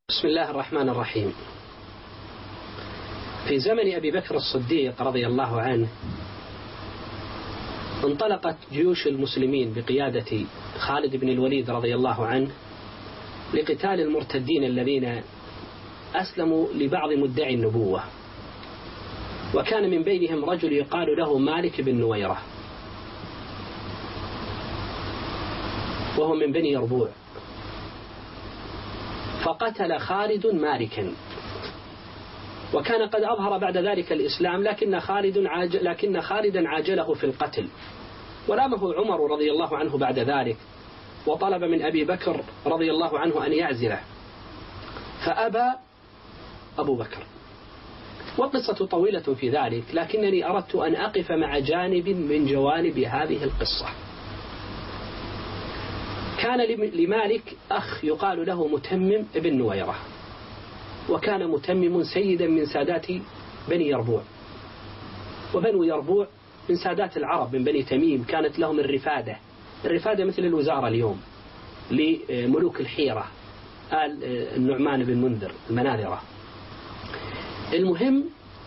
بسم الله الرحمن الرحيم. في زمن أبي بكر الصديق رضي الله عنه انطلقت جيوش المسلمين بقيادة خالد بن الوليد رضي الله عنه لقتال المرتدين الذين أسلموا لبعض مدعي النبوة، وكان من بينهم رجل يقال له مالك بن نويرة، وهو من بني يربوع. فقتل خالد مالكا، وكان قد أظهر بعد ذلك الإسلام، لكن خالدا عاجله في القتل، ولامه عمر رضي الله عنه بعد ذلك، وطلب من أبي بكر رضي الله عنه أن يعزله، فأبى أبو بكر. والقصة طويلة في ذلك، لكنني أردت أن أقف مع جانب من جوانب هذه القصة. كان لمالك أخ يقال له متمم بن نويرة، وكان متمم سيدا من سادات بني يربوع، وبنو يربوع من سادات العرب من بني تميم، كانت لهم الرفادة مثل الوزارة اليوم لملوك الحيرة آل النعمان بن منذر المناذرة. المهم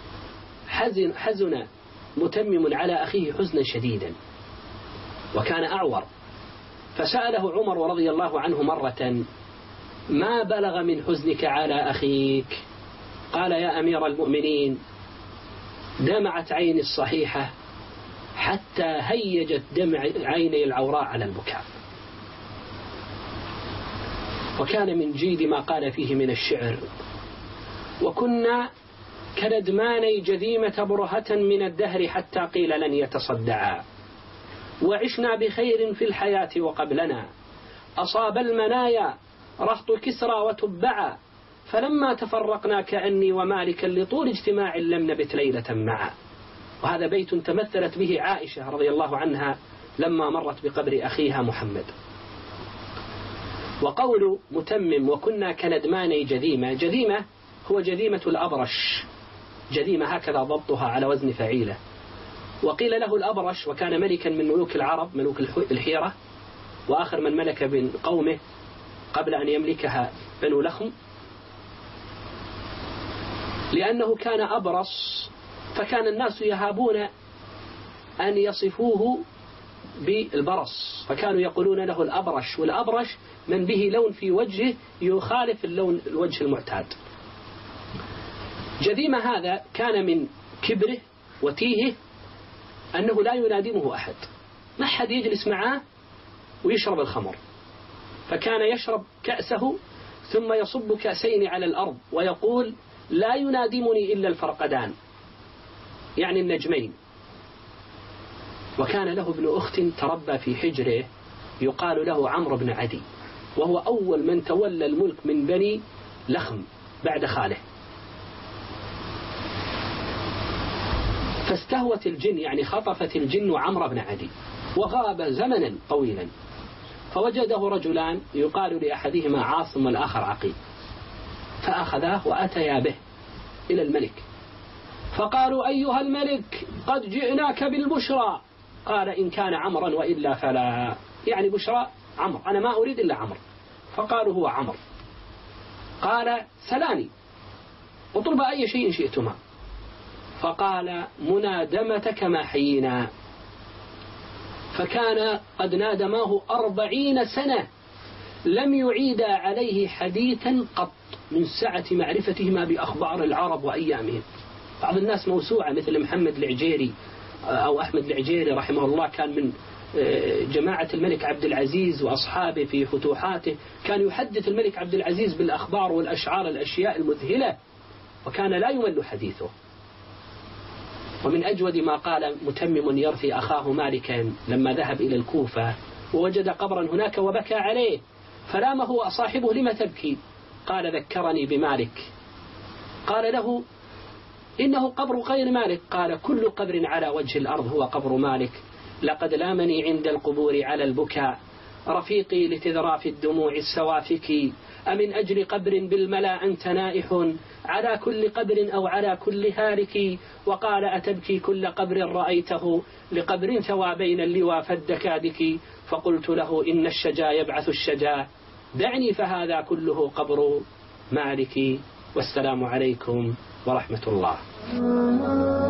حزن متمم على أخيه حزنا شديدا، وكان أعور، فسأله عمر رضي الله عنه مرة: ما بلغ من حزنك على أخيك؟ قال: يا أمير المؤمنين، دمعت عيني الصحيحة حتى هيجت دمع عيني العوراء على البكاء. وكان من جيد ما قال فيه من الشعر: وكنا كندماني جذيمة برهة من الدهر حتى قيل لن يتصدعا، وعشنا بخير في الحياة وقبلنا أصاب المنايا رهط كسرى وتبعا، فلما تفرقنا كأني ومالكا لطول اجتماع لم نبت ليلة معا. وهذا بيت تمثلت به عائشة رضي الله عنها لما مرت بقبر أخيها محمد. وقول متمم وكنا كندماني جذيمة هو جذيمة الأبرش، جذيمة هكذا ضبطها على وزن فعيلة. وقيل له الأبرش، وكان ملكا من ملوك العرب، ملوك الحيرة، وآخر من ملك من قومه قبل أن يملكها بنو لخم، لأنه كان أبرص، فكان الناس يهابون أن يصفوه بالبرص، فكانوا يقولون له الأبرش. والأبرش من به لون في وجهه يخالف اللون الوجه المعتاد. جذيمة هذا كان من كبره وتيهه أنه لا ينادمه أحد، ما أحد يجلس معه ويشرب الخمر، فكان يشرب كأسه ثم يصب كأسين على الأرض ويقول: لا ينادمني إلا الفرقدان، يعني النجمين. وكان له ابن أخت تربى في حجره يقال له عمرو بن عدي، وهو أول من تولى الملك من بني لخم بعد خاله. فاستهوت الجن، يعني خطفت الجن عمرو بن عدي، وغاب زمنا طويلا، فوجده رجلان يقال لأحدهما عاصم والآخر عقيل، فأخذاه وأتيا به إلى الملك، فقالوا: أيها الملك، قد جئناك بالبشرى. قال: إن كان عمرا وإلا فلا، يعني بشرى عمرو، أنا ما أريد إلا عمرو. فقالوا: هو عمرو. قال: سلاني اطلب أي شيء شئتما. فقال: منادمتك ما حيينا. فكان قد نادماه 40 سنة لم يعيد عليه حديثا قط، من سعة معرفتهما بأخبار العرب وأيامهم. بعض الناس موسوعة مثل محمد العجيري أو أحمد العجيري رحمه الله، كان من جماعة الملك عبد العزيز وأصحابه في فتوحاته، كان يحدث الملك عبد العزيز بالأخبار والأشعار الأشياء المذهلة، وكان لا يمل حديثه. ومن أجود ما قال متمم يرثي أخاه مالكا لما ذهب إلى الكوفة ووجد قبرا هناك وبكى عليه، فلامه صاحبه: لما تبكي؟ قال: ذكرني بمالك. قال له: إنه قبر غير مالك. قال: كل قبر على وجه الأرض هو قبر مالك، لقد لامني عند القبور على البكاء رفيقي لتذراف الدموع السوافك، أمن أجل قبر بالملا أنت نائح، على كل قبر أو على كل هالك. وقال: أتبكي كل قبر رأيته، لقبر ثوى بين اللوى فالدكادك. فقلت له: إن الشجا يبعث الشجا، دعني فهذا كله قبر مالكي، والسلام عليكم ورحمة الله.